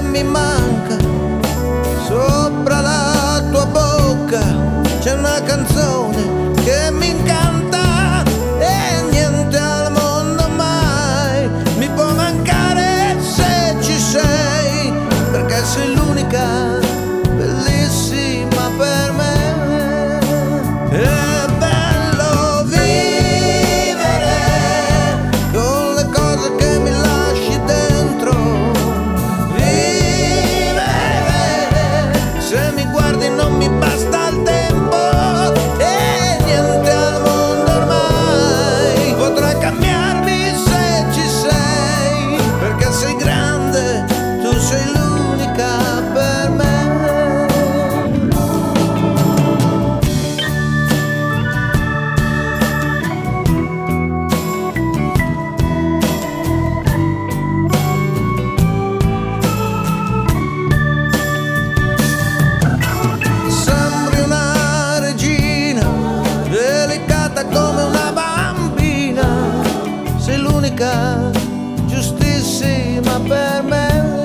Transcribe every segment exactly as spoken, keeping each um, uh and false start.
mi manca. Sopra la tua bocca c'è una canzone che mi incanta e niente al mondo mai mi può mancare se ci sei, perché sei l'unica bellissima per me. È bello vivere con le cose che mi lasci dentro, vivere se mi guardi non mi basta il tempo e niente al mondo ormai potrà cambiarmi se ci sei, perché sei grande, tu sei l'unica per me. Sembri una regina, delicata come una bambina, sei l'unica giustissima per me.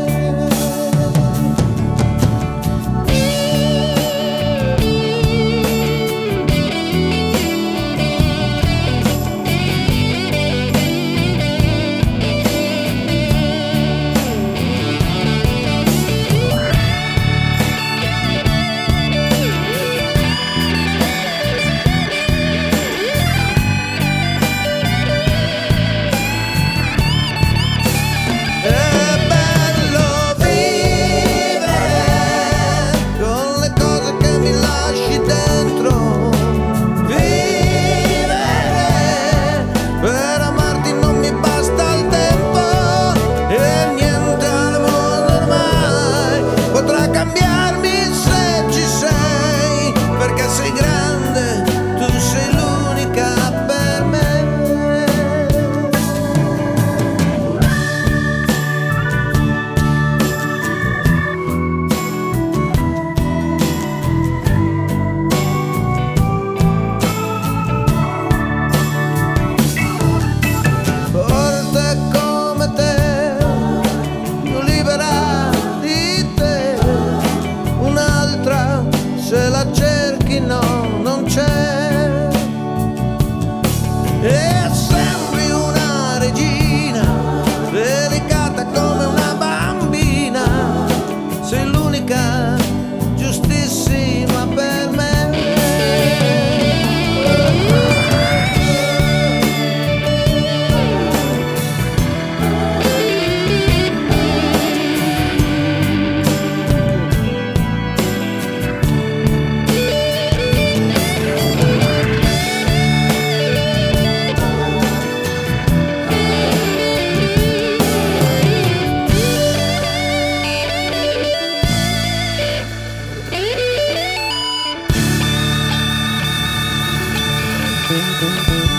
È bello vivere con le cose che mi lasci dentro, vivere per amarti non mi basta il tempo e niente al mondo ormai potrà cambiarmi se ci sei, perché sei grande, tu sei l'unica per me. Forte come te, più libera di te, un'altra se la cerchi no, non c'è. E sembri una regina, delicata come una bambina, sei l'unica giustissima per me. Thank you.